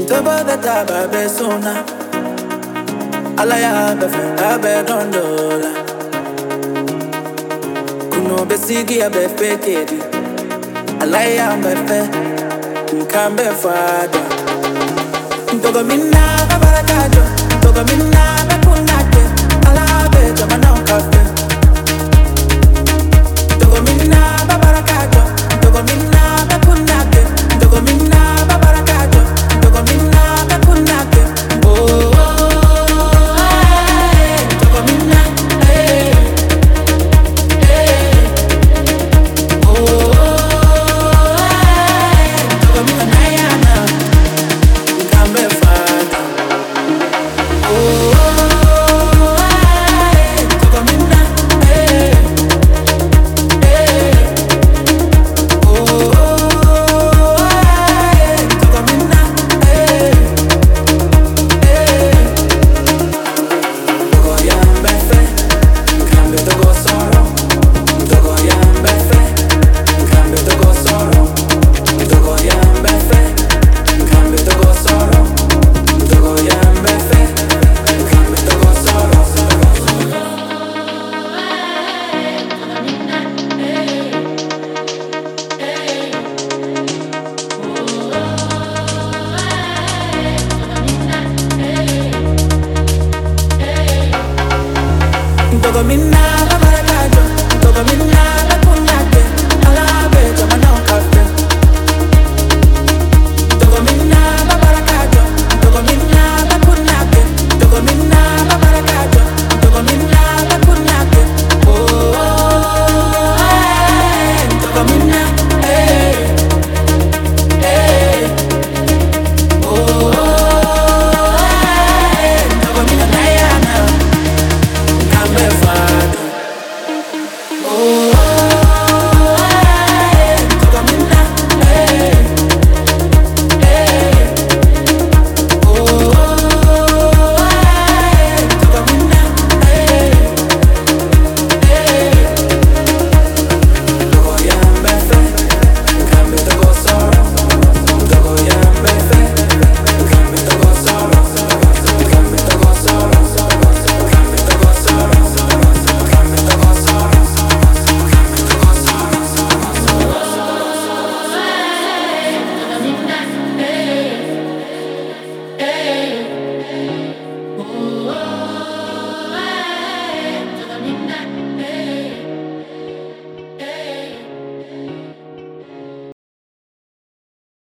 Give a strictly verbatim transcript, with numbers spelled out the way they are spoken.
Toba da taba be sona, alaya be fe abe dondola. Kuno be sigi abe fekedi, alaya be fe nkambe fada. Togo minna be barakajo, togo minna be punate, alabe jamana kafe. Togo minna be barakajo, togo minna